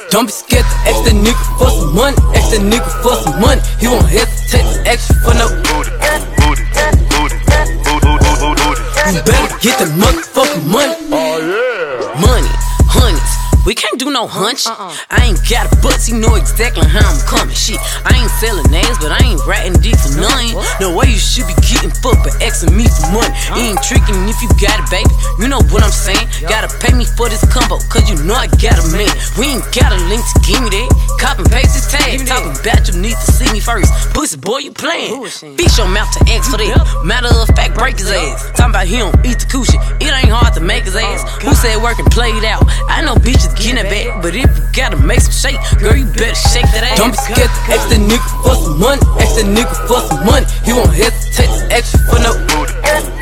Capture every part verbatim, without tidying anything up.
Don't be scared to ask that nigga for some money. Ask that nigga for some money. He won't hesitate to ask you for no booty. You better get that motherfucking money. Oh yeah. Money, honeys. We can't do no hunch. uh-uh. I ain't got a butts, you know exactly how I'm coming. Shit, I ain't selling names, but I ain't ratting dick for nothing. No way you should be getting fucked, but asking me for money. You ain't tricking if you got it, baby. You know what I'm saying? Gotta pay me for this combo, cause you know I got a man. We ain't got a link to give me that. Cop and paste this tag. Talking about you need to see me first. Pussy boy, you playing. Bitch your mouth to ask for that. Matter of fact, break his ass. Talking about he don't eat the coochie. It ain't hard to make his ass. Who said work and play it out? I know bitches getting it back, but if you gotta make some shake, girl, you better shake that ass. Don't be scared to ask that nigga for some money. Ask that nigga for some money. He won't hesitate to ask you for no booty.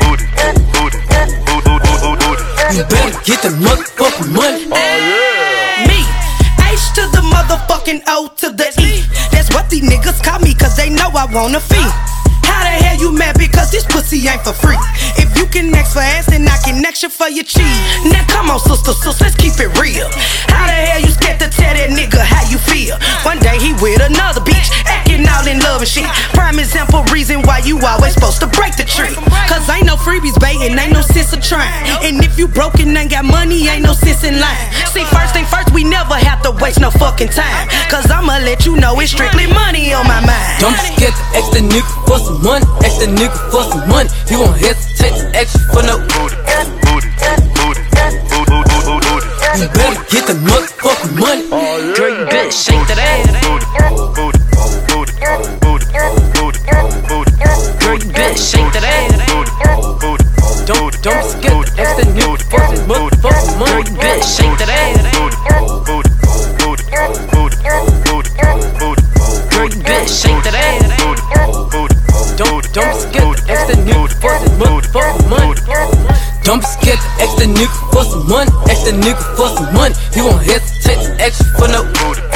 You better get that motherfucking money. Oh yeah. Me, H to the motherfucking O to the E. That's what these niggas call me, cause they know I want a fee. How the hell you mad because this pussy ain't for free? If you can ask for ass, then I can ask you for your cheese. Now come on, sister, sis, let's keep it real. How the hell you scared to tell that nigga how you feel? One day he with another bitch, acting all in love and shit. Prime example reason why you always supposed to break the tree. Cause ain't no freebies baiting, ain't no sense of trying. And if you broken, ain't got money, ain't no sense in line. See, first thing first, we never have to waste no fucking time. Cause I'ma let you know it's strictly money on my mind. Don't be scared to ask that nigga for some money. Ask that nigga for some money. He won't hesitate to ask you for no booty. You better get the motherfucking money. Oh yeah. Girl, you better shake that ass. Girl, you better shake that ass. Don't, don't be scared to ask that nigga for some motherfucking money. Girl, you better shake that ass. Girl, you better shake that ass. Don't, don't be scared to ask that nigga for some motherfucking money. Don't be scared to ask that nigga for some money. Ask that nigga for some money. He won't hesitate to ask you for no booty.